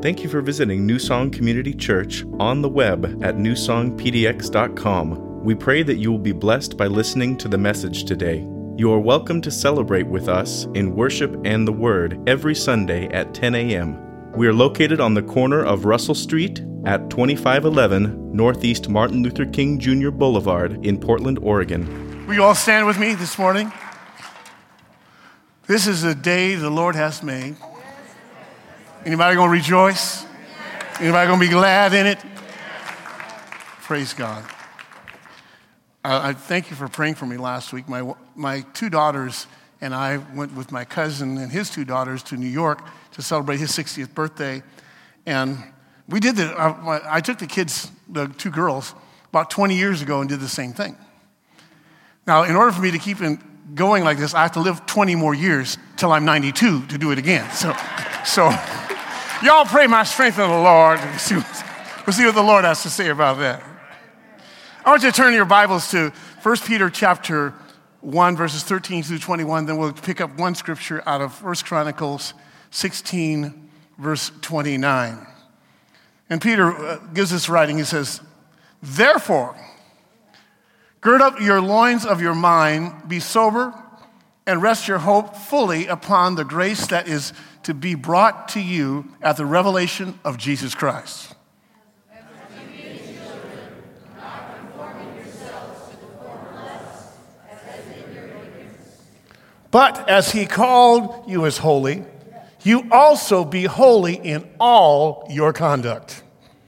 Thank you for visiting New Song Community Church on the web at newsongpdx.com. We pray that you will be blessed by listening to the message today. You are welcome to celebrate with us in worship and the Word every Sunday at 10 a.m. We are located on the corner of Russell Street at 2511 Northeast Martin Luther King Jr. Boulevard in Portland, Oregon. Will you all stand with me this morning? This is a day the Lord has made. Anybody going to rejoice? Anybody going to be glad in it? Praise God. I thank you for praying for me last week. My two daughters and I went with my cousin and his two daughters to New York to celebrate his 60th birthday. And we did I took the kids, the two girls, about 20 years ago and did the same thing. Now, in order for me to keep going like this, I have to live 20 more years till I'm 92 to do it again. So y'all pray my strength in the Lord. We'll see what the Lord has to say about that. I want you to turn your Bibles to 1 Peter chapter 1, verses 13 through 21. Then we'll pick up one scripture out of 1 Chronicles 16, verse 29. And Peter gives this writing. He says, "Therefore, gird up your loins of your mind, be sober, and rest your hope fully upon the grace that is to be brought to you at the revelation of Jesus Christ." But as he called you as holy, you also be holy in all your conduct.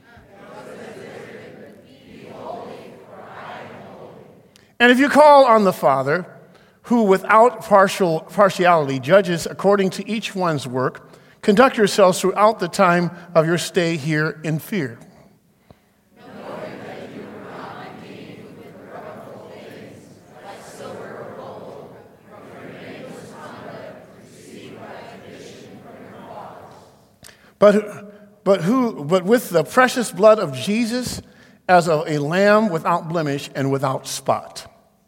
And if you call on the Father, who without partiality judges according to each one's work, conduct yourselves throughout the time of your stay here in fear. Knowing that you were not redeemed with corruptible things, like silver or gold, from your nameless conduct received by tradition from your fathers, but with the precious blood of Jesus, as of a lamb without blemish and without spot.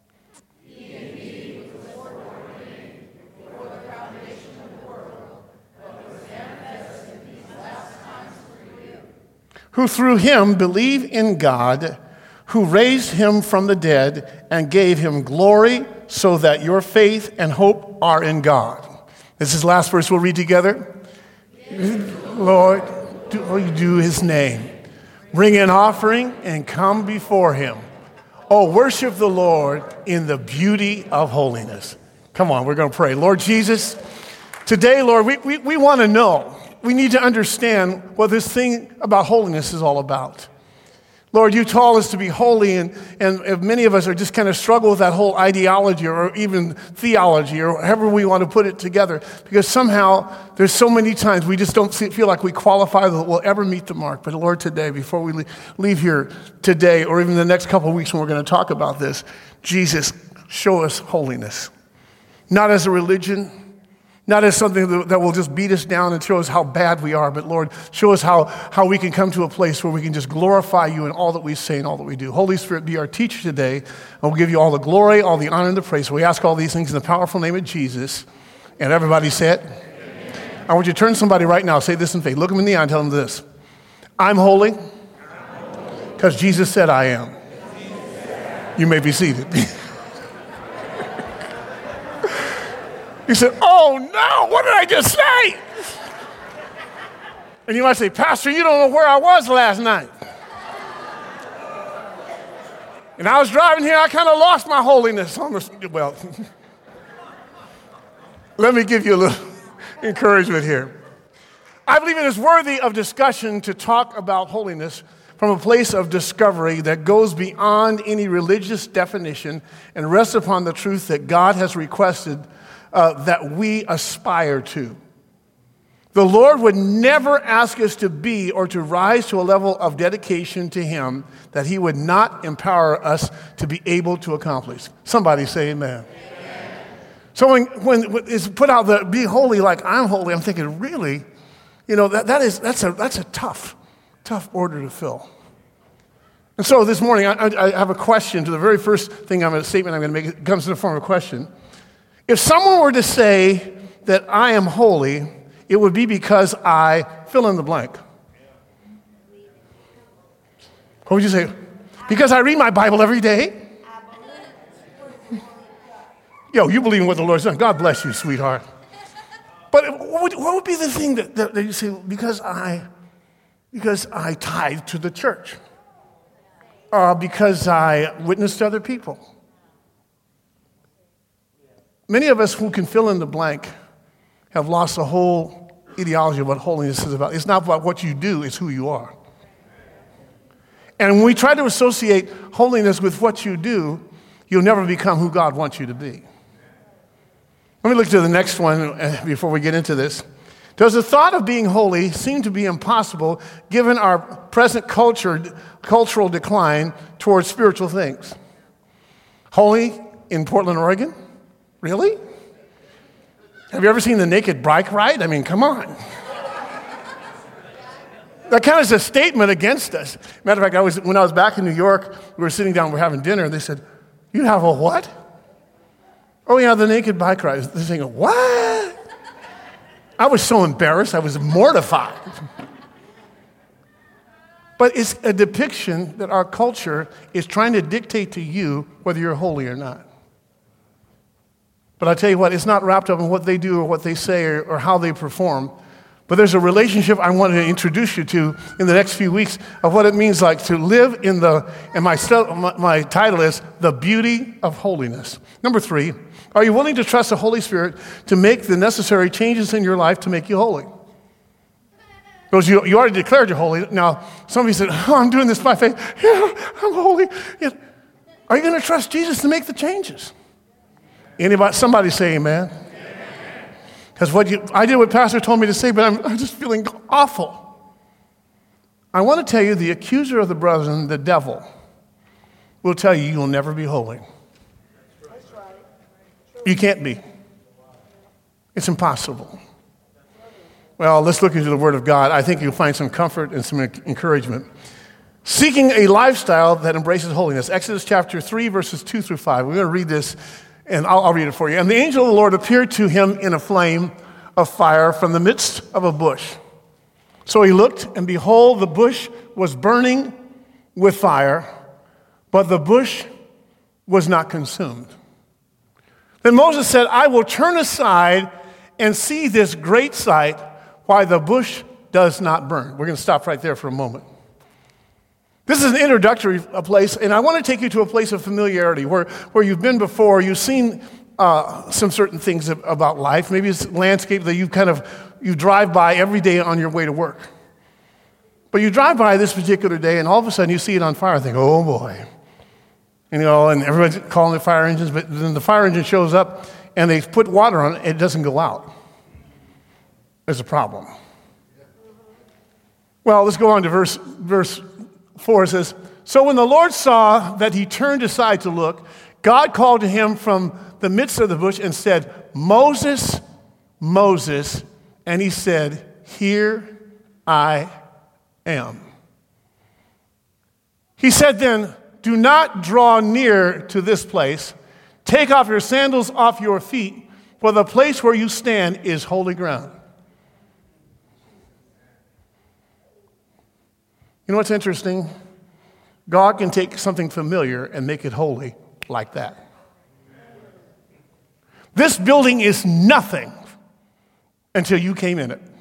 Who through him believe in God, who raised him from the dead and gave him glory, so that your faith and hope are in God. This is the last verse we'll read together. Lord, do his name. Bring an offering and come before him. Oh, worship the Lord in the beauty of holiness. Come on, we're going to pray. Lord Jesus, today, Lord, we want to know. We need to understand what this thing about holiness is all about. Lord, you told us to be holy, and many of us are just kind of struggle with that whole ideology or even theology or however we want to put it together, because somehow there's so many times we just don't feel like we qualify that we'll ever meet the mark. But Lord, today, before we leave here today or even the next couple of weeks when we're going to talk about this, Jesus, show us holiness. Not as a religion, not as something that will just beat us down and show us how bad we are, but Lord, show us how we can come to a place where we can just glorify you in all that we say and all that we do. Holy Spirit, be our teacher today, and we'll give you all the glory, all the honor, and the praise. So we ask all these things in the powerful name of Jesus. And everybody say it. Amen. I want you to turn to somebody right now, say this in faith. Look them in the eye and tell them this. I'm holy because Jesus said I am. You may be seated. You said, "Oh no, what did I just say?" And you might say, "Pastor, you don't know where I was last night." And I was driving here, I kind of lost my holiness on the, well, let me give you a little encouragement here. I believe it is worthy of discussion to talk about holiness from a place of discovery that goes beyond any religious definition and rests upon the truth that God has requested that we aspire to. The Lord would never ask us to be or to rise to a level of dedication to him that he would not empower us to be able to accomplish. Somebody say amen. Amen. So when it's put out the be holy like I'm holy, I'm thinking, really? You know, that's a tough order to fill. And so this morning I have a question. To the very first thing statement I'm going to make, it comes in the form of a question. If someone were to say that I am holy, it would be because I fill in the blank. What would you say? Because I read my Bible every day? Yo, you believe in what the Lord's done. God bless you, sweetheart. But what would be the thing that you say, because I tithe to the church? Because I witness to other people? Many of us who can fill in the blank have lost the whole ideology of what holiness is about. It's not about what you do, it's who you are. And when we try to associate holiness with what you do, you'll never become who God wants you to be. Let me look to the next one before we get into this. Does the thought of being holy seem to be impossible given our present cultural decline towards spiritual things? Holy in Portland, Oregon? Really? Have you ever seen the naked bike ride? I mean, come on. That kind of is a statement against us. Matter of fact, when I was back in New York, we were sitting down, we were having dinner, and they said, "You have a what?" "Oh, yeah, the naked bike ride." They're saying, "What?" I was so embarrassed. I was mortified. But it's a depiction that our culture is trying to dictate to you whether you're holy or not. But I tell you what, it's not wrapped up in what they do or what they say or how they perform. But there's a relationship I want to introduce you to in the next few weeks of what it means like to live in and my title is The Beauty of Holiness. Number 3, are you willing to trust the Holy Spirit to make the necessary changes in your life to make you holy? Because you already declared you're holy. Now, some of you said, "Oh, I'm doing this by faith. Yeah, I'm holy." Yeah. Are you going to trust Jesus to make the changes? Somebody say amen. Because I did what Pastor told me to say, but I'm just feeling awful. I want to tell you, the accuser of the brethren, the devil, will tell you you'll never be holy. You can't be. It's impossible. Well, let's look into the Word of God. I think you'll find some comfort and some encouragement. Seeking a lifestyle that embraces holiness. Exodus chapter 3, verses 2 through 5. We're going to read this, and I'll read it for you. "And the angel of the Lord appeared to him in a flame of fire from the midst of a bush. So he looked, and behold, the bush was burning with fire, but the bush was not consumed. Then Moses said, I will turn aside and see this great sight, why the bush does not burn." We're going to stop right there for a moment. This is an introductory place, and I want to take you to a place of familiarity where you've been before. You've seen some certain things about life. Maybe it's landscape that you drive by every day on your way to work. But you drive by this particular day, and all of a sudden you see it on fire and think, "Oh boy." And everybody's calling it fire engines, but then the fire engine shows up and they put water on it, it doesn't go out. There's a problem. Well, let's go on to verse 4. It says, "So when the Lord saw that he turned aside to look, God called to him from the midst of the bush and said, 'Moses, Moses.' And he said, 'Here I am.' He said then, 'Do not draw near to this place. Take off your sandals off your feet, for the place where you stand is holy ground.'" You know what's interesting? God can take something familiar and make it holy like that. This building is nothing until you came in it.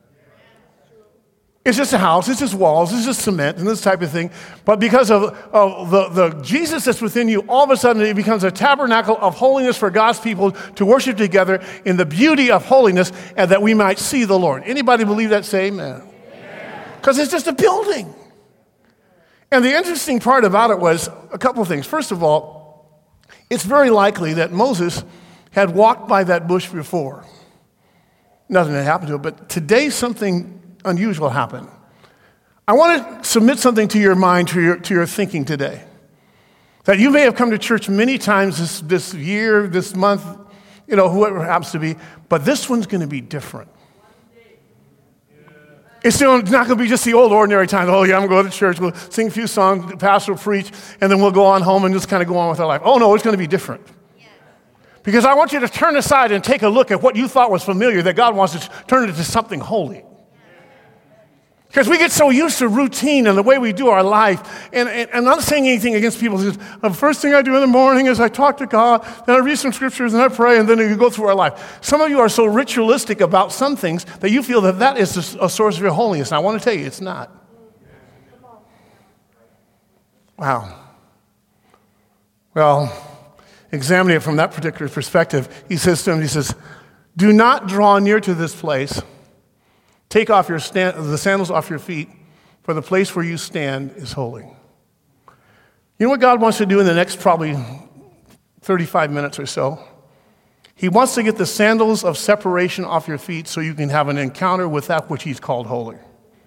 It's just a house, it's just walls, it's just cement and this type of thing. But because of the Jesus that's within you, all of a sudden it becomes a tabernacle of holiness for God's people to worship together in the beauty of holiness and that we might see the Lord. Anybody believe that? Say amen. Because it's just a building. And the interesting part about it was a couple of things. First of all, it's very likely that Moses had walked by that bush before. Nothing had happened to it, but today something unusual happened. I want to submit something to your mind, to your thinking today. That you may have come to church many times this year, this month, whoever it happens to be, but this one's going to be different. It's not going to be just the old ordinary time. "Oh, yeah, I'm going to go to church. We'll sing a few songs, the pastor will preach, and then we'll go on home and just kind of go on with our life." Oh, no, it's going to be different. Because I want you to turn aside and take a look at what you thought was familiar, that God wants to turn it into something holy. Because we get so used to routine and the way we do our life. And I'm not saying anything against people who say, the first thing I do in the morning is I talk to God, then I read some scriptures, and I pray, and then you go through our life. Some of you are so ritualistic about some things that you feel that that is a source of your holiness. And I want to tell you, it's not. Wow. Well, examining it from that particular perspective, he says to him, he says, do not draw near to this place. Take off the sandals off your feet, for the place where you stand is holy. You know what God wants to do in the next probably 35 minutes or so? He wants to get the sandals of separation off your feet so you can have an encounter with that which he's called holy.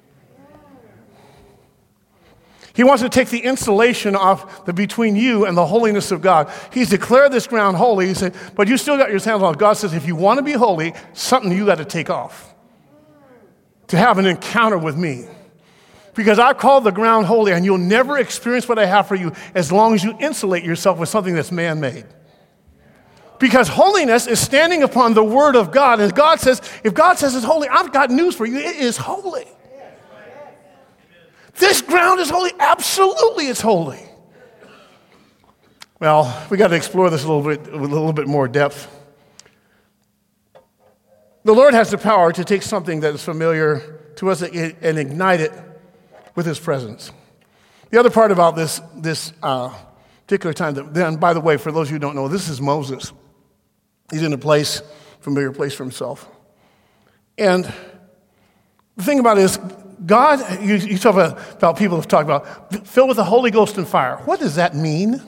He wants to take the insulation off between you and the holiness of God. He's declared this ground holy. He said, but you still got your sandals on. God says, if you want to be holy, something you got to take off to have an encounter with me. Because I call the ground holy, and you'll never experience what I have for you as long as you insulate yourself with something that's man-made. Because holiness is standing upon the word of God, and God says, if God says it's holy, I've got news for you. It is holy. This ground is holy. Absolutely, it's holy. Well, we got to explore this a little bit more depth. The Lord has the power to take something that is familiar to us and ignite it with his presence. The other part about this particular time, then, by the way, for those of you who don't know, this is Moses. He's in a familiar place for himself. And the thing about it is, God, you talk about people have talked about, filled with the Holy Ghost and fire. What does that mean?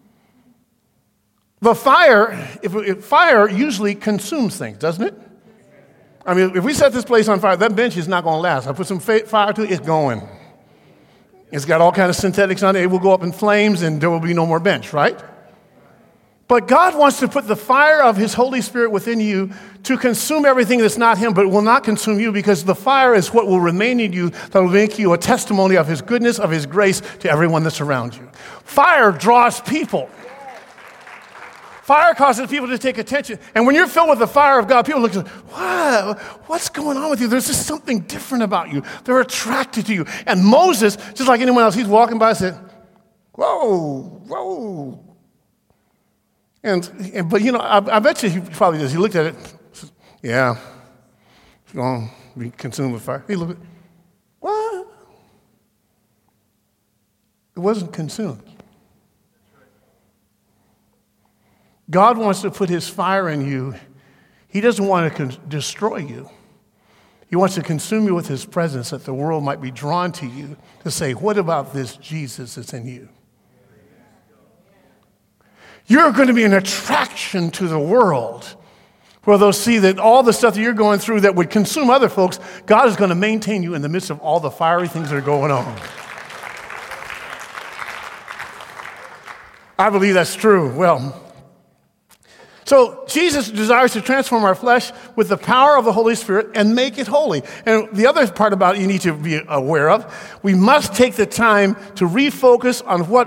The fire usually consumes things, doesn't it? I mean, if we set this place on fire, that bench is not going to last. I put some fire to it, it's going. It's got all kinds of synthetics on it. It will go up in flames, and there will be no more bench, right? But God wants to put the fire of his Holy Spirit within you to consume everything that's not him, but it will not consume you, because the fire is what will remain in you that will make you a testimony of his goodness, of his grace to everyone that's around you. Fire draws people. Fire causes people to take attention. And when you're filled with the fire of God, people look at, wow, what's going on with you? There's just something different about you. They're attracted to you. And Moses, just like anyone else, he's walking by and said, whoa. But you know, I bet you he probably does. He looked at it, said, yeah, it's going to be consumed with fire. He looked at it, what? It wasn't consumed. God wants to put his fire in you. He doesn't want to destroy you. He wants to consume you with his presence that the world might be drawn to you to say, what about this Jesus that's in you? You're going to be an attraction to the world where they'll see that all the stuff that you're going through that would consume other folks, God is going to maintain you in the midst of all the fiery things that are going on. I believe that's true. Well, so Jesus desires to transform our flesh with the power of the Holy Spirit and make it holy. And the other part about it you need to be aware of, we must take the time to refocus on what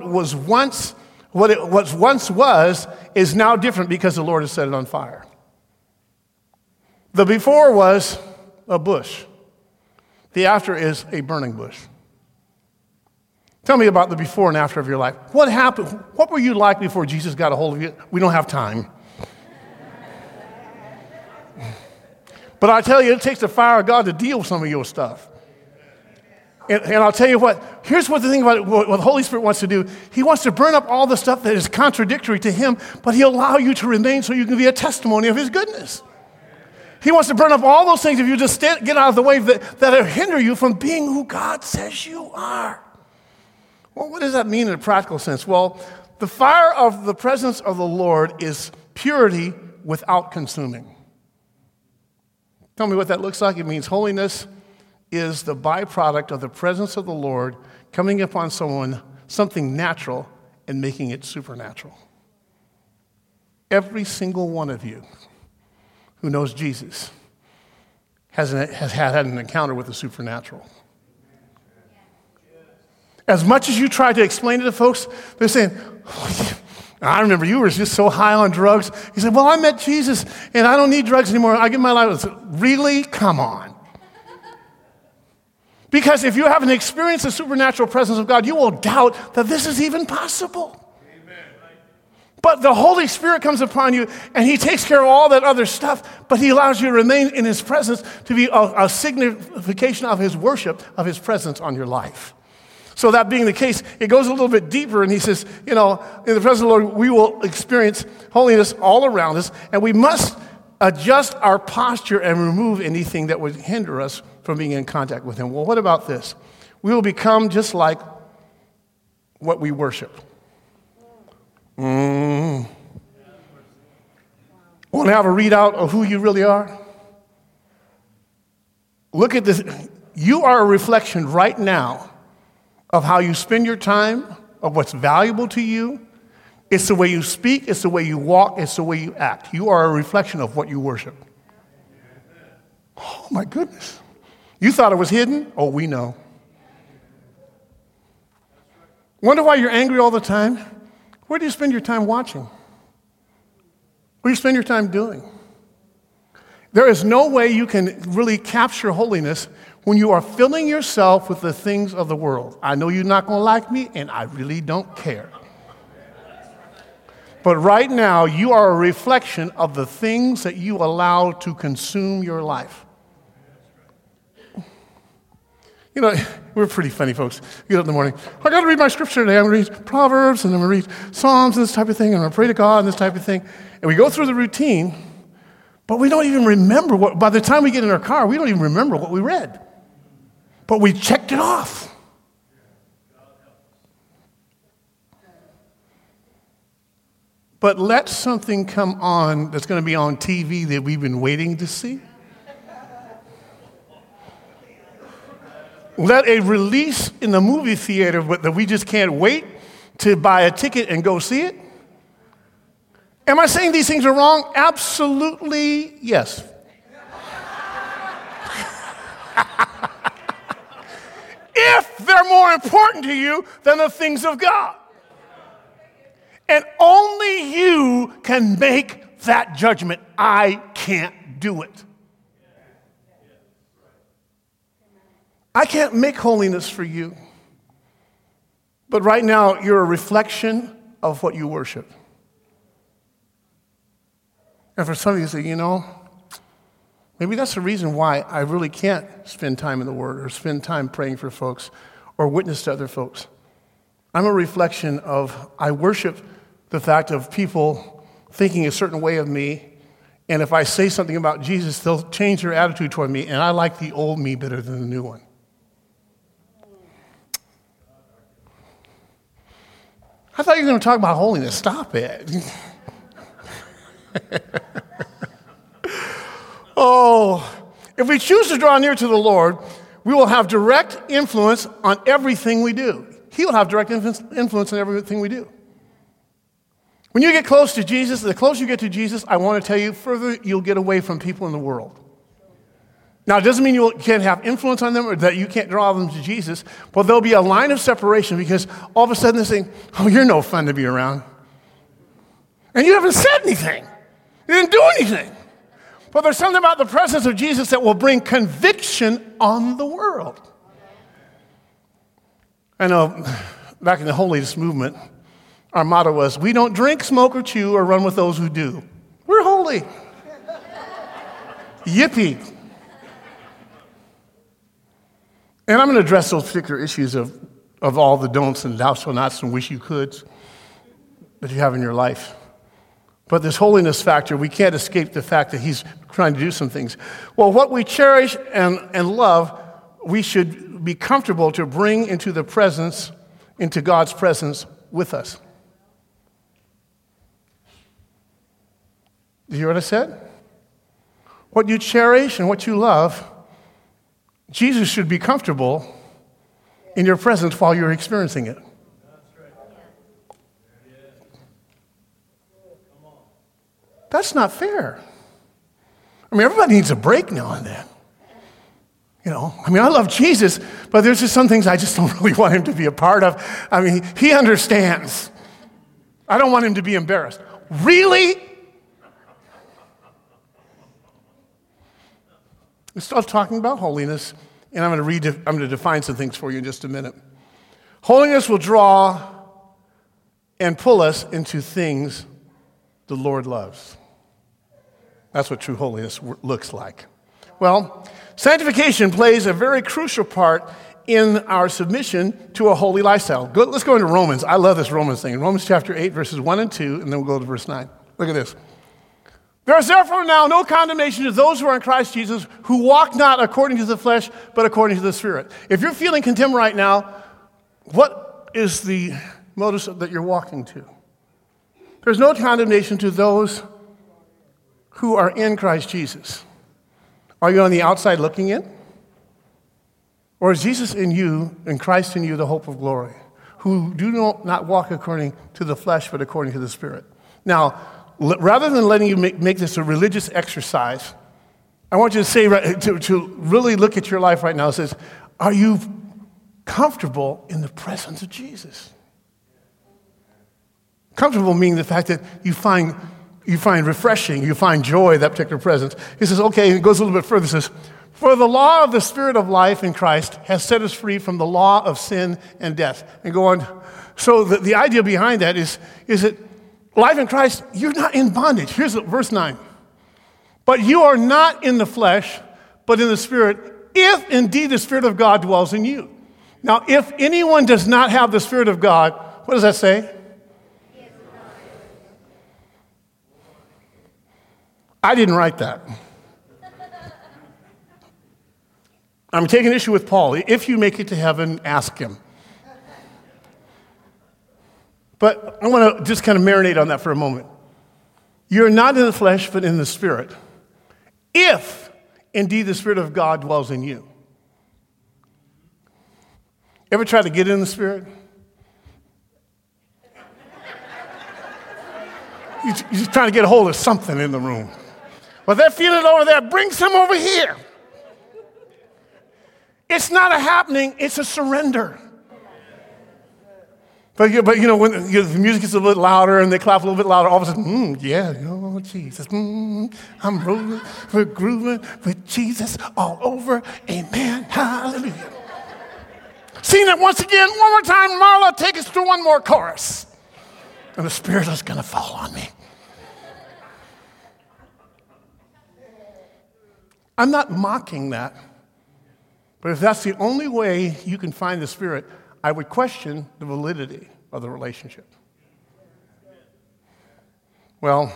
once was is now different because the Lord has set it on fire. The before was a bush. The after is a burning bush. Tell me about the before and after of your life. What happened? What were you like before Jesus got a hold of you? We don't have time. But I tell you, it takes the fire of God to deal with some of your stuff. And I'll tell you what, here's what the thing about it, what the Holy Spirit wants to do. He wants to burn up all the stuff that is contradictory to him, but he'll allow you to remain so you can be a testimony of his goodness. He wants to burn up all those things if you just get out of the way that hinder you from being who God says you are. Well, what does that mean in a practical sense? Well, the fire of the presence of the Lord is purity without consuming. Tell me what that looks like. It means holiness is the byproduct of the presence of the Lord coming upon someone, something natural, and making it supernatural. Every single one of you who knows Jesus has had an encounter with the supernatural. As much as you try to explain it to folks, they're saying, I remember you were just so high on drugs. He said, well, I met Jesus, and I don't need drugs anymore. I give my life. I said, really? Come on. Because if you haven't experienced the supernatural presence of God, you will doubt that this is even possible. But the Holy Spirit comes upon you, and he takes care of all that other stuff, but he allows you to remain in his presence to be a signification of his worship, of his presence on your life. So that being the case, it goes a little bit deeper, and he says, in the presence of the Lord, we will experience holiness all around us, and we must adjust our posture and remove anything that would hinder us from being in contact with him. Well, what about this? We will become just like what we worship. Want to have a readout of who you really are? Look at this. You are a reflection right now of how you spend your time, of what's valuable to you. It's the way you speak, it's the way you walk, it's the way you act. You are a reflection of what you worship. Oh my goodness. You thought it was hidden? Oh, we know. Wonder why you're angry all the time? Where do you spend your time watching? What do you spend your time doing? There is no way you can really capture holiness when you are filling yourself with the things of the world. I know you're not going to like me, and I really don't care. But right now, you are a reflection of the things that you allow to consume your life. We're pretty funny folks. You get up in the morning, I got to read my scripture today. I'm going to read Proverbs, and I'm going to read Psalms and this type of thing, and I'm going to pray to God and this type of thing. And we go through the routine, but we don't even remember by the time we get in our car, we don't even remember what we read. But we checked it off. But let something come on that's going to be on TV that we've been waiting to see. Let a release in the movie theater that we just can't wait to buy a ticket and go see it. Am I saying these things are wrong? Absolutely yes. If they're more important to you than the things of God. And only you can make that judgment. I can't do it. I can't make holiness for you. But right now, you're a reflection of what you worship. And for some of you, say, maybe that's the reason why I really can't spend time in the Word or spend time praying for folks or witness to other folks. I'm a reflection of, I worship the fact of people thinking a certain way of me, and if I say something about Jesus, they'll change their attitude toward me, and I like the old me better than the new one. I thought you were going to talk about holiness. Stop it. If we choose to draw near to the Lord, we will have direct influence on everything we do. He will have direct influence on everything we do. When you get close to Jesus, the closer you get to Jesus, I want to tell you, further you'll get away from people in the world. Now, it doesn't mean you can't have influence on them or that you can't draw them to Jesus, but there'll be a line of separation because all of a sudden they're saying, oh, you're no fun to be around. And you haven't said anything. You didn't do anything. But there's something about the presence of Jesus that will bring conviction on the world. I know back in the holiness movement, our motto was, we don't drink, smoke, or chew, or run with those who do. We're holy. Yippee. And I'm going to address those particular issues of all the don'ts and thou shalt nots and wish you coulds that you have in your life. But this holiness factor, we can't escape the fact that he's trying to do some things. Well, what we cherish and love, we should be comfortable to bring into God's presence with us. Did you hear what I said? What you cherish and what you love, Jesus should be comfortable in your presence while you're experiencing it. That's not fair. I mean, everybody needs a break now and then. I love Jesus, but there's just some things I just don't really want him to be a part of. I mean, he understands. I don't want him to be embarrassed. Really? We start talking about holiness And I'm going to define some things for you in just a minute. Holiness will draw and pull us into things the Lord loves. That's what true holiness looks like. Well, sanctification plays a very crucial part in our submission to a holy lifestyle. Let's go into Romans. I love this Romans thing. Romans chapter 8, verses 1 and 2, and then we'll go to verse 9. Look at this. There is therefore now no condemnation to those who are in Christ Jesus, who walk not according to the flesh, but according to the Spirit. If you're feeling contempt right now, what is the modus that you're walking to? There's no condemnation to those who are in Christ Jesus. Are you on the outside looking in? Or is Jesus in you, and Christ in you, the hope of glory, who do not walk according to the flesh, but according to the Spirit? Now, rather than letting you make this a religious exercise, I want you to say, to really look at your life right now. It says, are you comfortable in the presence of Jesus? Comfortable meaning the fact that you find refreshing, you find joy, that particular presence. He says, okay, it goes a little bit further. It says, for the law of the Spirit of life in Christ has set us free from the law of sin and death. And go on. So the idea behind that is that life in Christ, you're not in bondage. Here's verse 9. But you are not in the flesh, but in the Spirit, if indeed the Spirit of God dwells in you. Now, if anyone does not have the Spirit of God, what does that say? I didn't write that. I'm taking issue with Paul. If you make it to heaven, ask him. But I want to just kind of marinate on that for a moment. You're not in the flesh, but in the Spirit, if indeed the Spirit of God dwells in you. Ever try to get in the Spirit? You're just trying to get a hold of something in the room. Well, they're feeling over there. Bring some over here. It's not a happening. It's a surrender. But you know, when the music gets a little bit louder and they clap a little bit louder, all of a sudden, yeah, oh, Jesus. I'm rolling, we're grooving with Jesus all over. Amen. Hallelujah. Sing it once again, one more time. Marla, take us through one more chorus. And the Spirit is going to fall on me. I'm not mocking that. But if that's the only way you can find the Spirit, I would question the validity of the relationship. Well,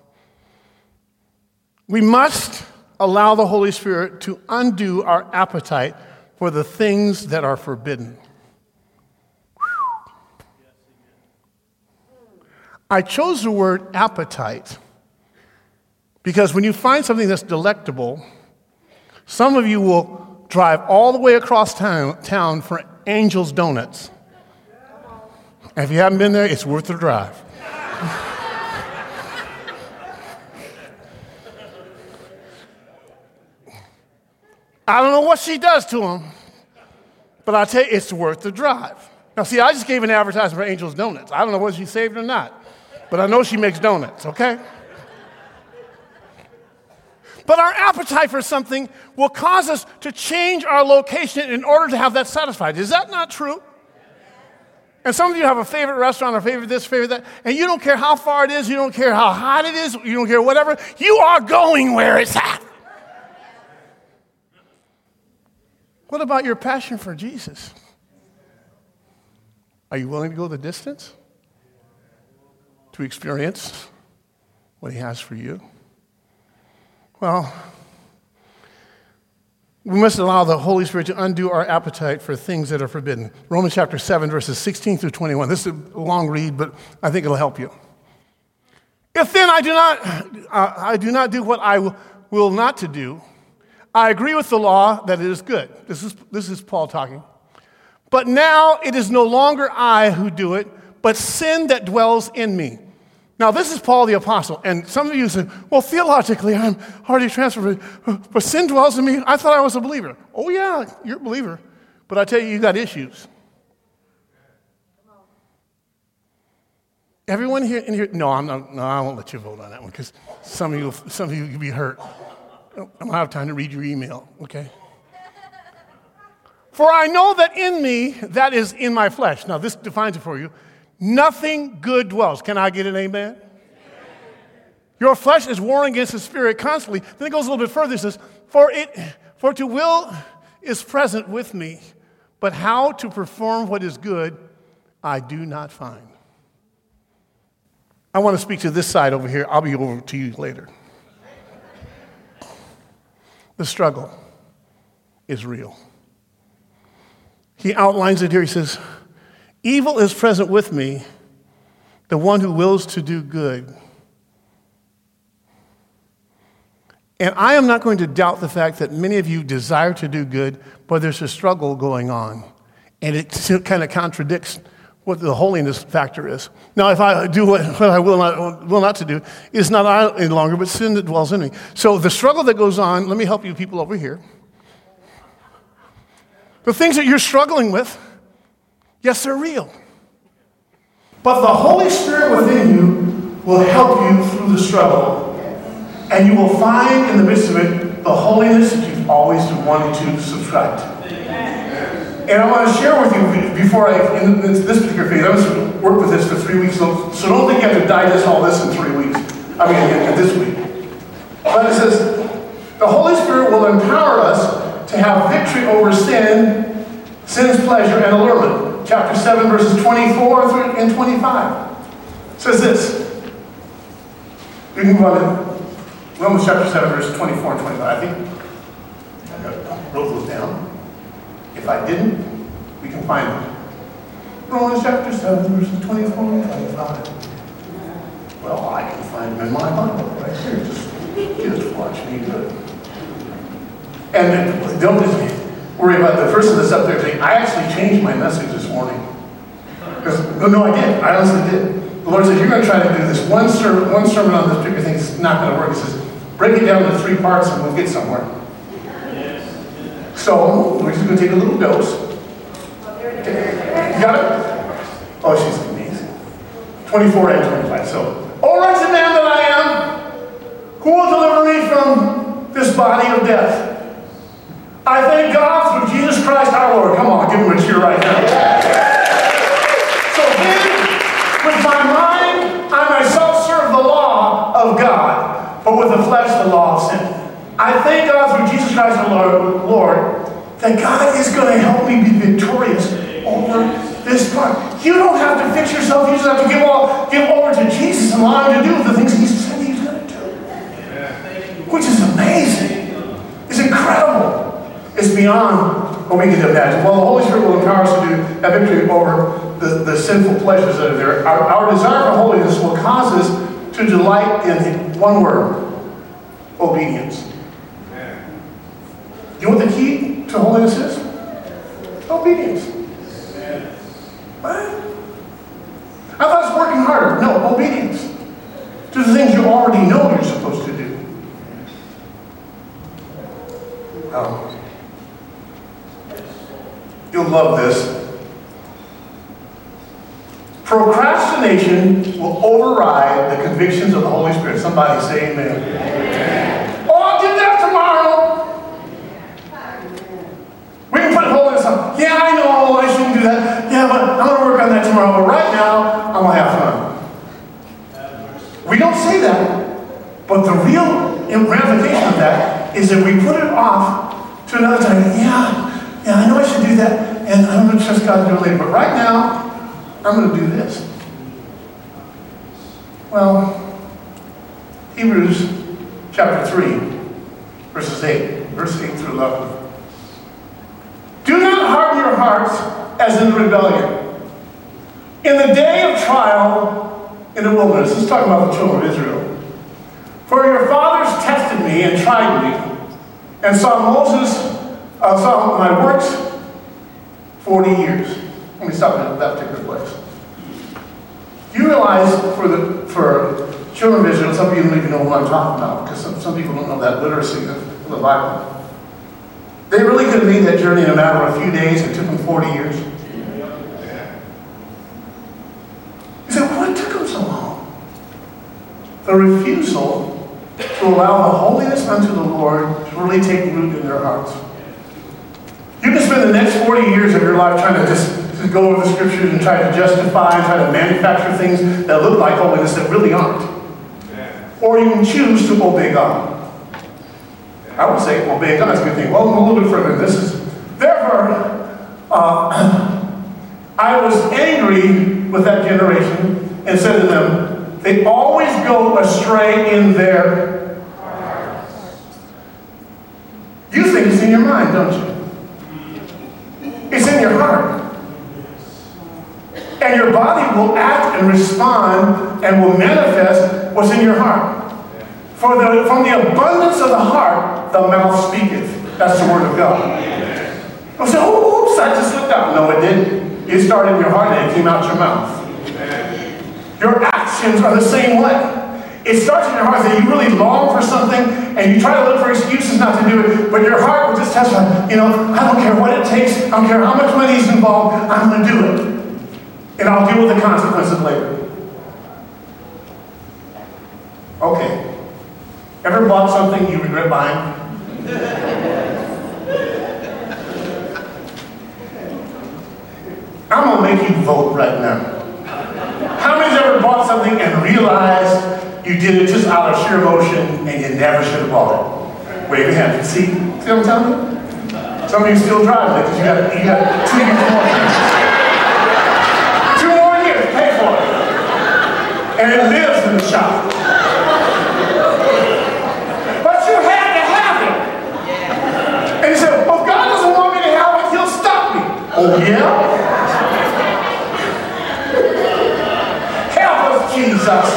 we must allow the Holy Spirit to undo our appetite for the things that are forbidden. I chose the word appetite because when you find something that's delectable, some of you will drive all the way across town for Angel's Donuts. And if you haven't been there, it's worth the drive. I don't know what she does to them, but I tell you, it's worth the drive. Now, see, I just gave an advertisement for Angel's Donuts. I don't know whether she saved or not, but I know she makes donuts, okay? But our appetite for something will cause us to change our location in order to have that satisfied. Is that not true? And some of you have a favorite restaurant or favorite this, favorite that, and you don't care how far it is, you don't care how hot it is, you don't care whatever. You are going where it's at. What about your passion for Jesus? Are you willing to go the distance to experience what he has for you? Well, we must allow the Holy Spirit to undo our appetite for things that are forbidden. Romans chapter 7, verses 16 through 21. This is a long read, but I think it'll help you. If then I do not do what I will not to do, I agree with the law that it is good. This is Paul talking. But now it is no longer I who do it, but sin that dwells in me. Now, this is Paul the Apostle, and some of you say, well, theologically, I'm already transferred, but sin dwells in me. I thought I was a believer. Oh, yeah, you're a believer, but I tell you, you got issues. Everyone here in here, no, I won't let you vote on that one, because some of you could be hurt. I don't have time to read your email, okay? For I know that in me, that is in my flesh. Now, this defines it for you. Nothing good dwells. Can I get an amen? Your flesh is warring against the spirit constantly. Then it goes a little bit further. It says, for to will is present with me, but how to perform what is good, I do not find. I want to speak to this side over here. I'll be over to you later. The struggle is real. He outlines it here. He says, evil is present with me, the one who wills to do good. And I am not going to doubt the fact that many of you desire to do good, but there's a struggle going on. And it kind of contradicts what the holiness factor is. Now, if I do what I will not to do, it's not I any longer, but sin that dwells in me. So the struggle that goes on, let me help you people over here. The things that you're struggling with, yes, they're real. But the Holy Spirit within you will help you through the struggle. And you will find in the midst of it the holiness that you've always wanted to subscribe to. And I want to share with you before in this particular phase, I was work with this for 3 weeks, so don't think you have to digest all this in 3 weeks. I mean, this week. But it says, the Holy Spirit will empower us to have victory over sin, sin's pleasure, and allurement. Chapter 7, verses 24 through and 25. It says this. We can move on to Romans chapter 7, verses 24 and 25. I think I wrote those down. If I didn't, we can find them. Romans chapter 7, verses 24 and 25. Well, I can find them in my Bible right here. Just watch me do it. And don't just worry about the first one that's up there today. I actually changed my message this morning. No, I did. I honestly did. The Lord said, you're going to try to do this one sermon on this particular thing. It's not going to work. He says, break it down into 3 parts and we'll get somewhere. So, we're just going to take a little dose. Okay. You got it? Oh, she's amazing. 24 and 25. So, O wretched man that I am, who will deliver me from this body of death? I thank God through Jesus Christ our Lord. Come on, give him a cheer right now. So then, with my mind, I myself serve the law of God, but with the flesh, the law of sin. I thank God through Jesus Christ our Lord that God is going to help me be victorious over this part. You don't have to fix yourself. You just have to give over to Jesus and allow him to do the things he said he's going to do. Which is amazing. It's incredible. It's beyond what we can imagine. Well, the Holy Spirit will empower us to do a victory over the sinful pleasures that are there. Our desire for holiness will cause us to delight in one word: obedience. You know what the key to holiness is? Obedience. What? I thought it was working harder. No, obedience to the things you already know you're supposed to do. You'll love this. Procrastination will override the convictions of the Holy Spirit. Somebody say amen. Amen. Oh, I'll do that tomorrow. We can put holiness on. Yeah, I know I shouldn't do that. Yeah, but I'm going to work on that tomorrow. But right now, I'm going to have fun. We don't say that. But the real ramification of that is that we put it off to another time. Yeah, I know I should do that, and I'm going to trust God to do it later. But right now, I'm going to do this. Well, Hebrews chapter 3, verse 8 through 11. Do not harden your hearts as in rebellion. In the day of trial in the wilderness, let's talk about the children of Israel. For your fathers tested me and tried me, and saw my works 40 years. Let me stop at that particular place. Do you realize for children of Israel, some of you don't even know what I'm talking about, because some people don't know that literacy of the Bible. They really could have made that journey in a matter of a few days. It took them 40 years. You say, what took them so long? The refusal to allow the holiness unto the Lord to really take root in their hearts. You can spend spend the next 40 years of your life trying to just go over the scriptures and try to justify and try to manufacture things that look like holiness that really aren't. Or you can choose to obey God. I would say obey God is a good thing. Well, a little bit further. This is, therefore, I was angry with that generation and said to them, they always go astray in their hearts. You think it's in your mind, don't you? It's in your heart. And your body will act and respond and will manifest what's in your heart. From the abundance of the heart, the mouth speaketh. That's the word of God. I said, oops, I just slipped out. No, it didn't. It started in your heart and it came out your mouth. Your actions are the same way. It starts in your heart that you really long for something and you try to look for excuses not to do it, but your heart will just testify, I don't care what it takes, I don't care how much money is involved, I'm going to do it. And I'll deal with the consequences later. Okay. Ever bought something you regret buying? I'm going to make you vote right now. How many's ever bought something and realized you did it just out of sheer emotion and you never should have bought it? Wave your hand. See what I'm telling you? Some of you still drive it because you got 2 years more. 2 more years to pay for it. And it lives in the shop. But you had to have it. And you said, well, God doesn't want me to have it, he'll stop me. Oh, yeah? Jesus.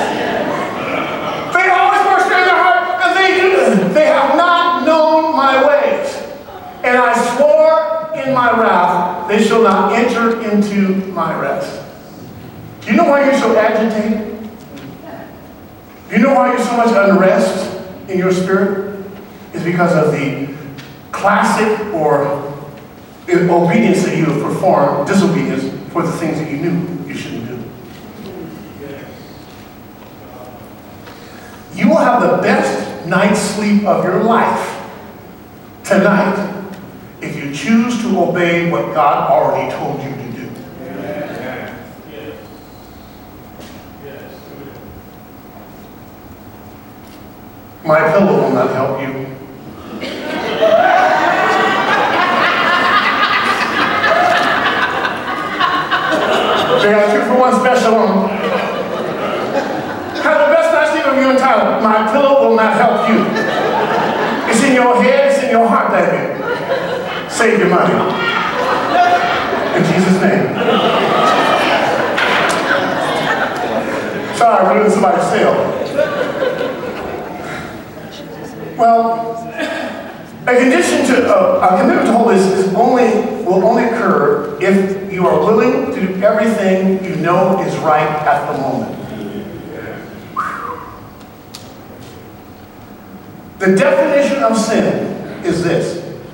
They always go straight in their heart, and they have not known my ways. And I swore in my wrath, they shall not enter into my rest. Do you know why you're so agitated? Do you know why you're so much unrest in your spirit? It's because of the classic or obedience that you have performed, disobedience for the things that you knew you shouldn't do. You will have the best night's sleep of your life tonight if you choose to obey what God already told you to do. My pillow will not help you. They got 2-for-1 special on. Have the best night's sleep of your entire life. My pillow will not help you. It's in your head, it's in your heart, baby. Save your money. In Jesus' name. Sorry, we're doing somebody's sale. Well, a condition to a commitment to holiness will only occur if you are willing to do everything you know is right at the moment. The definition of sin is this: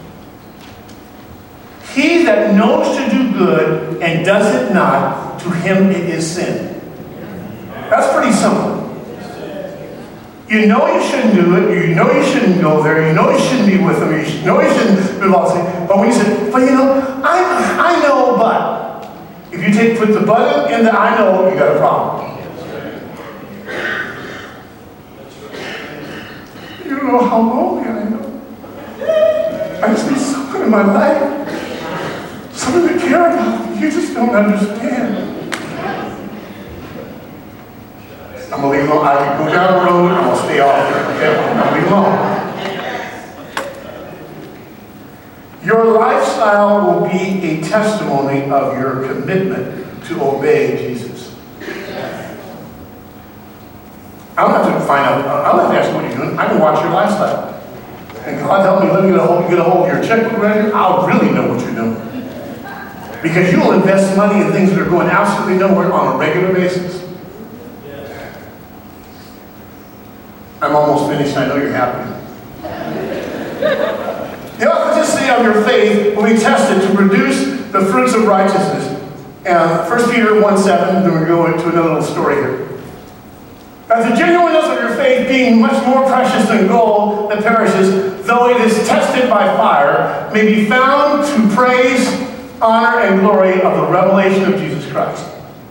he that knows to do good and does it not, to him it is sin. That's pretty simple. You know you shouldn't do it, you know you shouldn't go there, you know you shouldn't be with them, you know you shouldn't be involved. But when you say, but I know, but if you put the but in the I know, you got a problem. You don't know how lonely I am. I just need someone in my life, someone to care about. You just don't understand. I'm going to leave alone. I can go down the road, I'm going to stay off there. Okay? I'm going to leave alone. Your lifestyle will be a testimony of your commitment to obey Jesus. I don't have to find out. I don't have to ask what you're doing. I can watch your lifestyle. And God help me, let me get a hold of your checkbook ready. I'll really know what you're doing. Because you'll invest money in things that are going absolutely nowhere on a regular basis. I'm almost finished. I know you're happy. The authenticity of your faith will be tested to produce the fruits of righteousness. And 1 Peter 1:7, then we're going to another little story here. That the genuineness of your faith, being much more precious than gold that perishes, though it is tested by fire, may be found to praise, honor, and glory of the revelation of Jesus Christ.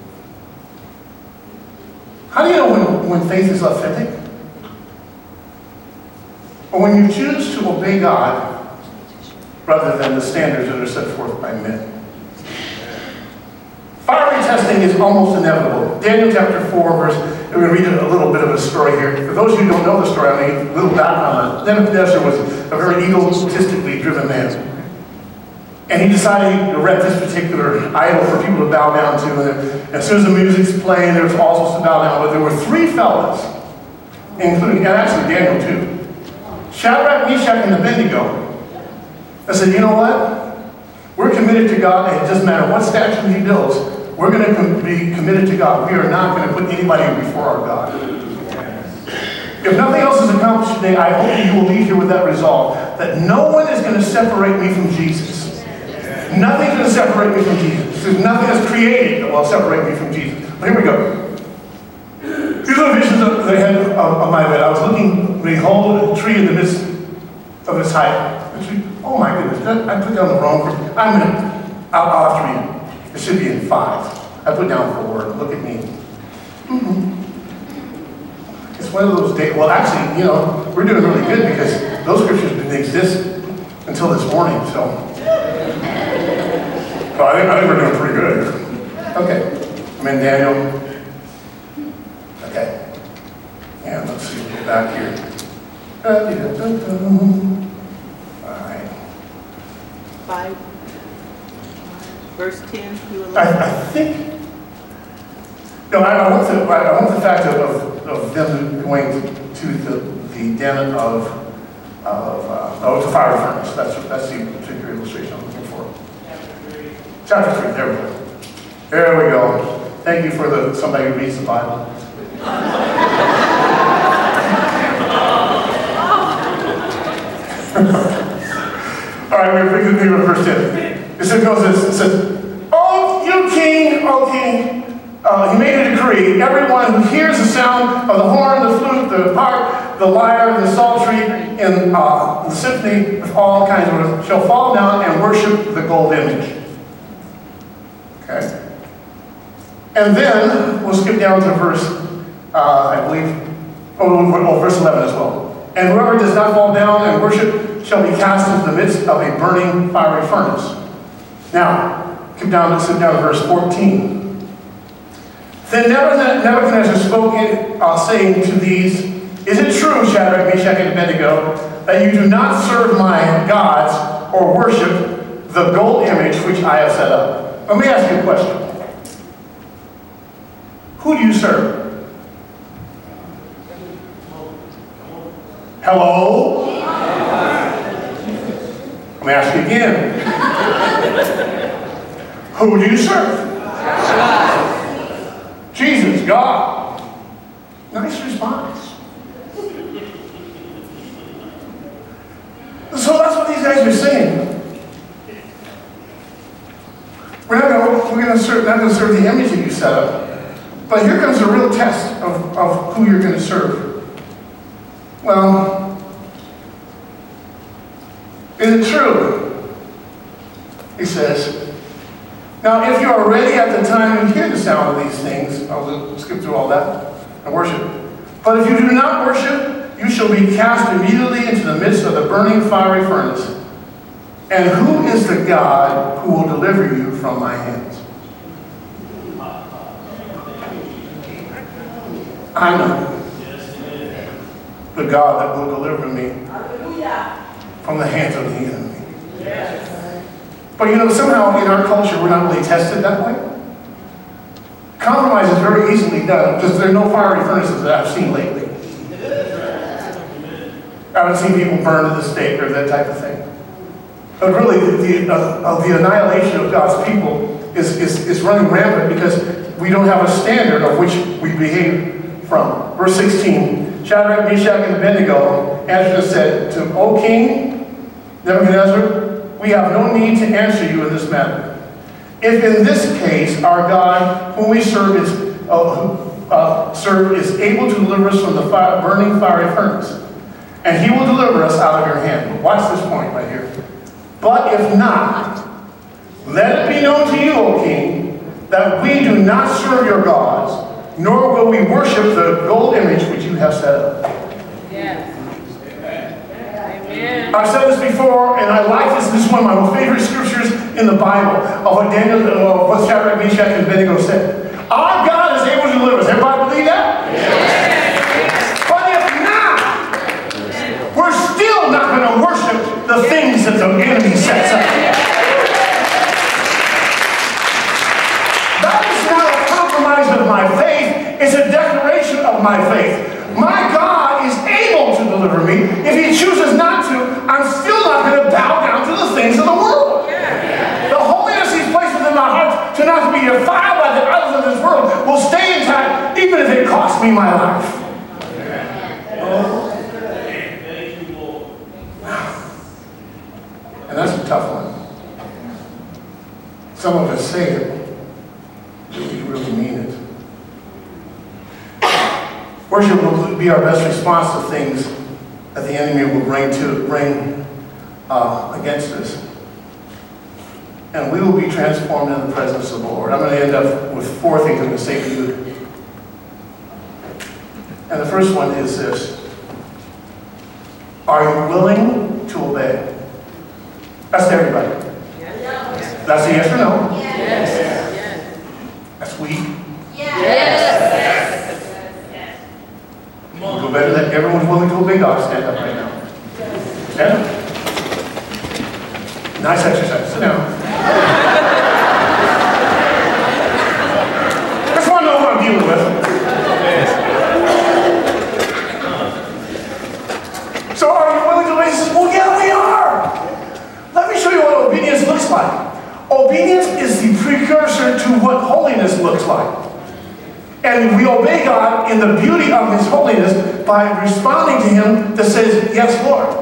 How do you know when faith is authentic? Or when you choose to obey God rather than the standards that are set forth by men. Fiery testing is almost inevitable. Daniel chapter 4, verse, we're going to read a little bit of a story here. For those who don't know the story, I mean, a little background on it. Nebuchadnezzar was a very egotistically driven man. And he decided to erect this particular idol for people to bow down to. And as soon as the music's playing, there's all supposed to bow down. But there were three fellas, including, and actually Daniel too, Shadrach, Meshach, and Abednego, that said, you know what? We're committed to God, and it doesn't matter what statue he builds, we're going to be committed to God. We are not going to put anybody before our God. If nothing else is accomplished today, I hope that you will leave here with that resolve, that no one is going to separate me from Jesus. Nothing's going to separate me from Jesus. There's nothing that's created that will separate me from Jesus. But here we go. These are the visions that I had of my bed. I was looking, behold, a tree in the midst of its height. Oh my goodness, I put down the wrong group. I'll have to read it. It should be in 5. I put down 4. Look at me. It's one of those days. Well, actually, you know, we're doing really good because those scriptures didn't exist until this morning. So I think we're doing pretty good. Okay. I'm in Daniel. Okay. And let's see, go back here. All right. 5, verse 10 through 11. I think. No, I want the fact of them going to the den of the fire furnace. That's the particular illustration I'm looking for. Chapter 3. There we go. There we go. Thank you for somebody who reads the Bible. All right, we're going to read verse 10. It says, O king, he made a decree. Everyone who hears the sound of the horn, the flute, the harp, the lyre, the psaltery, and the symphony with all kinds of words, shall fall down and worship the gold image. Okay? And then, we'll skip down to verse, I believe, verse 11 as well. And whoever does not fall down and worship shall be cast into the midst of a burning fiery furnace. Now, skip down to verse 14. Then Nebuchadnezzar spoke saying to these, Is it true, Shadrach, Meshach, and Abednego, that you do not serve my gods or worship the gold image which I have set up? Let me ask you a question. Who do you serve? Hello? Let me ask you again. Who do you serve? Jesus, God. Nice response. So that's what these guys are saying. We're not going to serve the image that you set up. But here comes the real test of who you're going to serve. Well, is it true? He says, now if you are ready at the time you hear the sound of these things, I'll skip through all that, and worship. But if you do not worship, you shall be cast immediately into the midst of the burning fiery furnace. And who is the God who will deliver you from my hands? I know. The God that will deliver me from the hands of the enemy. Yes. But you know, somehow in our culture, we're not really tested that way. Compromise is very easily done because there are no fiery furnaces that I've seen lately. I haven't seen people burned at the stake or that type of thing. But really, the annihilation of God's people is running rampant because we don't have a standard of which we behave from. Verse 16. Shadrach, Meshach, and Abednego answered and said to, O king, Nebuchadnezzar, we have no need to answer you in this matter. If in this case our God, whom we serve, serve is able to deliver us from the burning fiery furnace, and he will deliver us out of your hand. Watch this point right here. But if not, let it be known to you, O king, that we do not serve your gods, nor will we worship the gold image which you have set up. Yes. Amen. I've said this before, and I like this. This is one of my favorite scriptures in the Bible of what what Shadrach, Meshach, and Abednego said. Our God is able to deliver us. Everybody believe that? Yes. But if not, we're still not going to worship the things that the enemy sets up. That is not a compromise of my faith. It's a declaration of my faith. My God is able to deliver me. If he chooses not to, I'm still not going to bow down to the things of the world. The holiness he's placed within my heart to not be defiled by the idols of this world will stay intact even if it costs me my life. And that's a tough one. Some of us say it, but we really mean it. Worship will be our best response to things that the enemy will bring against us. And we will be transformed in the presence of the Lord. I'm going to end up with 4 things I'm going to say to you. And the first one is this. Are you willing to obey? That's to everybody. Yes. That's a yes or no? Yes. That's weak. Yes. We'll go better than everyone's willing to obey God. Stand up right now. Stand up. Nice exercise. Sit down. Just want to know what I'm dealing with. So are you willing to obey? He says, well, yeah, we are. Let me show you what obedience looks like. Obedience is the precursor to what holiness looks like. And we obey God in the beauty of his holiness by responding to him that says, yes, Lord.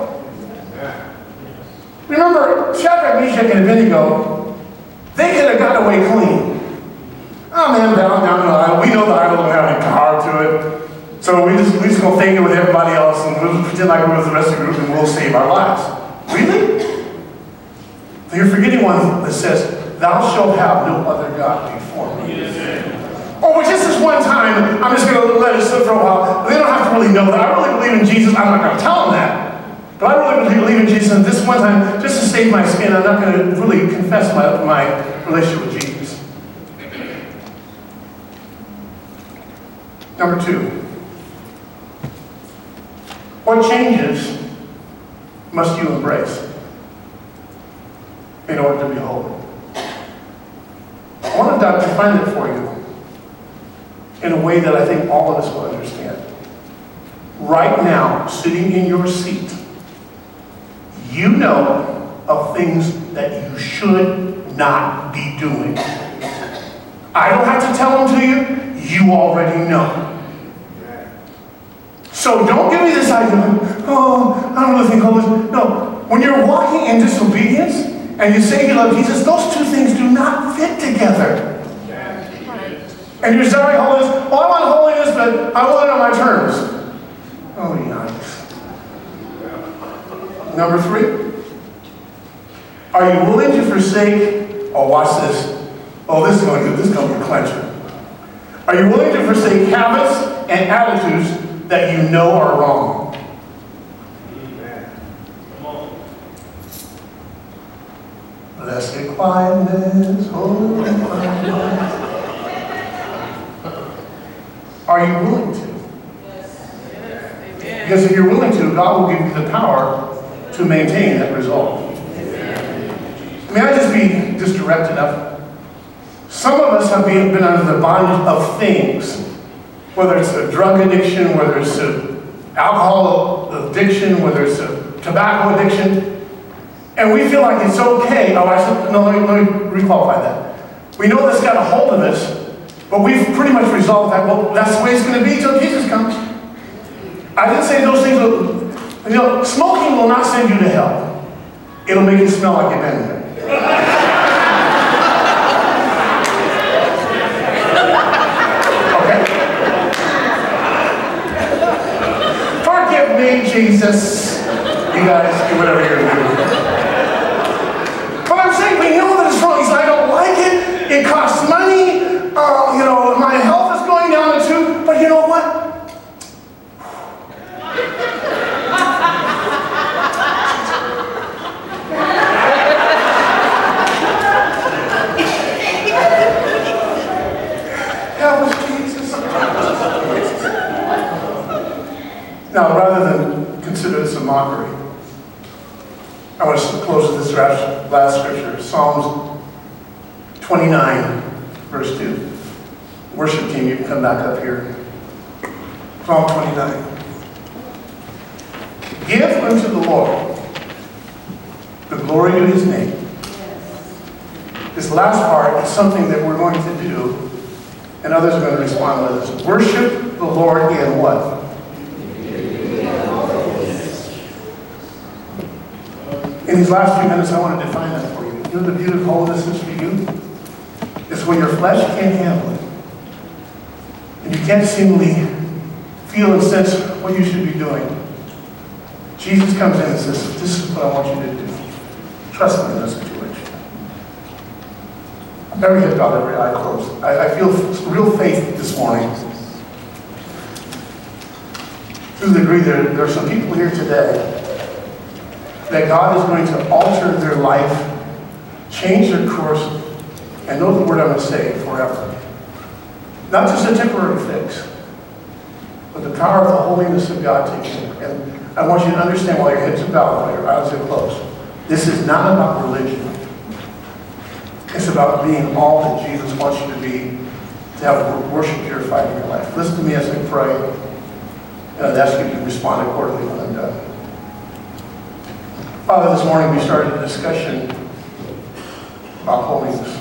Remember, Shadrach, Meshach, and Abednego, they could have gotten away clean. Oh man, down the aisle. We know the idol don't have any power to it. So we just going to fake it with everybody else and we'll pretend like we're with the rest of the group and we'll save our lives. Really? You're forgetting one that says, thou shalt have no other God before me. Oh, but just this one time, I'm just going to let it sit for a while. They don't have to really know that. I really believe in Jesus. I'm not going to tell them that. But I really believe in Jesus. And this one time, just to save my skin, I'm not going to really confess my relationship with Jesus. Number 2. What changes must you embrace in order to be holy? I want to define it for you in a way that I think all of us will understand. Right now, sitting in your seat, you know of things that you should not be doing. I don't have to tell them to you. You already know. So don't give me this idea, oh, I don't really think holiness. No, when you're walking in disobedience and you say you love Jesus, those two things do not fit together. And you're sorry, holiness. Well, I want holiness, but I want it on my terms. Oh, yikes. Number 3. Are you willing to forsake, oh, watch this. Oh, this is going to be a clencher. Are you willing to forsake habits and attitudes that you know are wrong? Blessed quietness, holy quietness. Are you willing to? Yes. Because if you're willing to, God will give you the power to maintain that result. May I just be direct enough? Some of us have been under the bondage of things, whether it's a drug addiction, whether it's an alcohol addiction, whether it's a tobacco addiction, and we feel like it's okay. Oh, I said, no, let me requalify that. We know that's got a hold of us, but we've pretty much resolved that, well, that's the way it's going to be until Jesus comes. I didn't say those things will, smoking will not send you to hell. It'll make you smell like you've been there. Okay? Jesus. You guys do whatever you're doing. But I'm saying we know that it's wrong. He said, I don't like it. It costs money. My health is going down the tube. But you know what? That was Jesus. Now, rather than consider this a mockery, I want to close with this last scripture, Psalms 29, verse 2. Worship team, you can come back up here. Psalm 29. Give unto the Lord the glory to his name. This last part is something that we're going to do, and others are going to respond with us. Worship the Lord in what? In these last few minutes, I want to define that for you. You know the beauty of holiness is for you? It's when your flesh can't handle it. And you can't seemingly feel and sense what you should be doing. Jesus comes in and says, this is what I want you to do. Trust me in this situation. Every head bowed, every eye closed. I feel real faith this morning. To the degree there are some people here today that God is going to alter their life, change their course, and know the word I'm going to say forever. Not just a temporary fix, but the power of the holiness of God taking it. And I want you to understand while your heads are bowed, while your eyes are closed, this is not about religion. It's about being all that Jesus wants you to be, to have worship purified in your life. Listen to me as I pray, and I'd ask you to respond accordingly when I'm done. Father, this morning we started a discussion about holiness.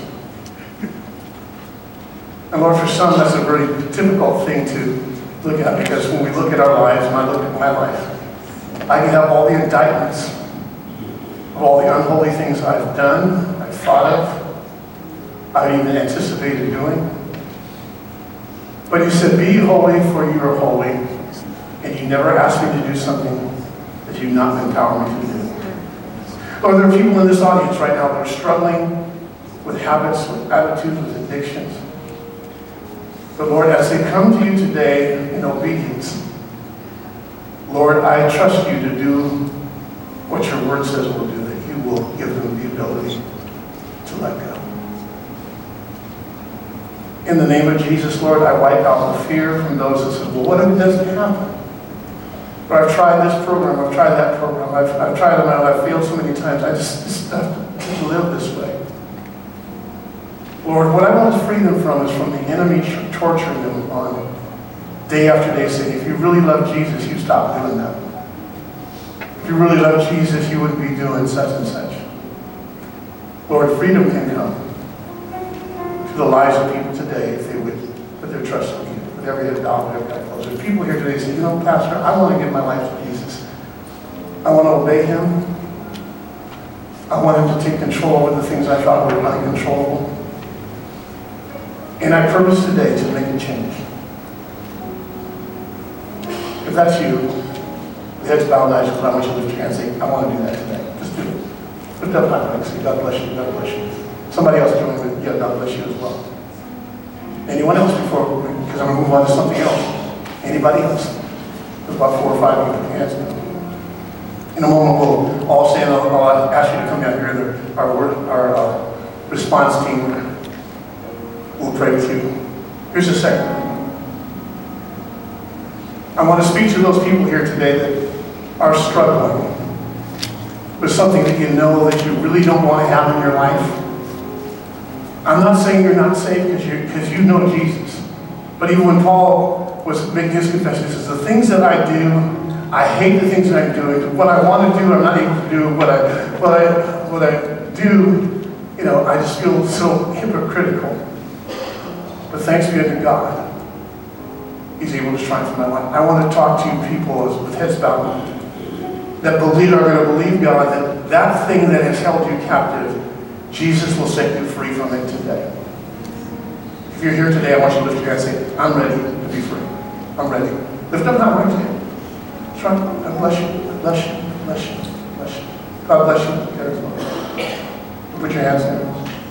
And Lord, for some that's a very difficult thing to look at, because when we look at our lives, and I look at my life, I can have all the indictments of all the unholy things I've done, I've thought of, I've even anticipated doing. But you said, be holy for you are holy, and you never asked me to do something that you've not empowered me to do. Lord, there are people in this audience right now that are struggling with habits, with attitudes, with addictions. But Lord, as they come to you today in obedience, Lord, I trust you to do what your word says will do, that you will give them the ability to let go. In the name of Jesus, Lord, I wipe out the fear from those that said, well, what if it doesn't happen? Or I've tried this program, I've tried that program, I've tried them out, I've failed so many times, I just have to live this way. Lord, what I want to free them from is from the enemy torturing them on day after day, saying, if you really love Jesus, you stop doing that. If you really love Jesus, you wouldn't be doing such and such. Lord, freedom can come to the lives of people today if they would put their trust in you. With every head bowed, with every eye closed. There's people here today say, you know, Pastor, I want to give my life to Jesus. I want to obey him. I want him to take control over the things I thought were uncontrollable. And I purpose today to make a change. If that's you, with heads bowed, eyes closed, I want you to lift your hand and say, I want to do that today. Just do it. Lift up high and say, God bless you, God bless you. Somebody else join with, yeah, God bless you as well. Anyone else before, because I'm going to move on to something else. Anybody else? There's about 4 or 5 people with your hands now. In a moment, we'll all stand up. I'll ask you to come down here. Our response team will pray with you. Here's the second thing. I want to speak to those people here today that are struggling with something that you know that you really don't want to have in your life. I'm not saying you're not saved because you know Jesus. But even when Paul was making his confession, he says, the things that I do, I hate the things that I'm doing. What I want to do, I'm not able to do. What I do, you know, I just feel so hypocritical. But thanks be unto God, he's able to triumph in my life. I want to talk to you people with heads bowed that are going to believe God that thing that has held you captive, Jesus will set you free from it today. If you're here today, I want you to lift your hand and say, I'm ready to be free. I'm ready. Lift up that right hand. Trump, God bless you. God bless you. God bless you. God bless you. God bless you. Here as well. Put your hands down.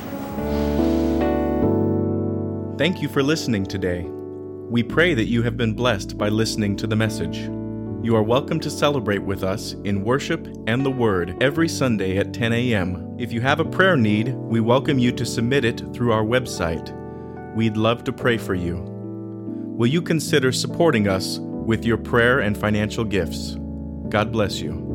Thank you for listening today. We pray that you have been blessed by listening to the message. You are welcome to celebrate with us in worship and the Word every Sunday at 10 a.m. If you have a prayer need, we welcome you to submit it through our website. We'd love to pray for you. Will you consider supporting us with your prayer and financial gifts? God bless you.